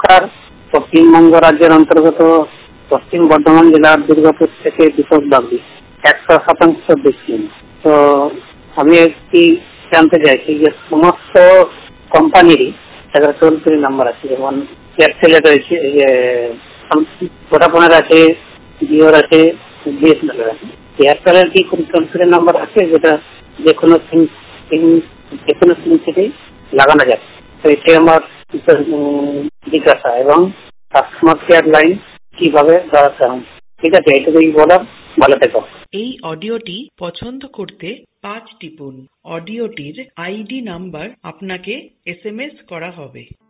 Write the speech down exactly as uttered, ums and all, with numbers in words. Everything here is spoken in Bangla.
সরকার পশ্চিমবঙ্গ রাজ্যের অন্তর্গত পশ্চিম বর্ধমান জেলার দুর্গাপুর থেকে কৃষক বাগদি একশো শতাংশ বিক্রি। তো আমি একটি জানতে চাইছি যে সমস্ত কোম্পানিরই একটা টোল ফ্রি নাম্বার আছে, যেমন এয়ারটেলের রয়েছে, ভোডাফোনের আছে, জিওর আছে, বিএসএনএল আছে। এয়ারটেলের কি কোন টোল ফ্রি নাম্বার আছে যেটা যে কোনো সিম যে কোনো সিম থেকেই লাগানো যাবে? তো এটি আমার জিজ্ঞাসা, এবং কাস্টমার কেয়ার লাইন কিভাবে দাঁড়াতে হবে। ঠিক আছে, এটুকুই বলার। ভালো থেকো। এই অডিওটি পছন্দ করতে পাঁচ টিপুন। অডিওটির আইডি নাম্বার আপনাকে এস এম এস করা হবে।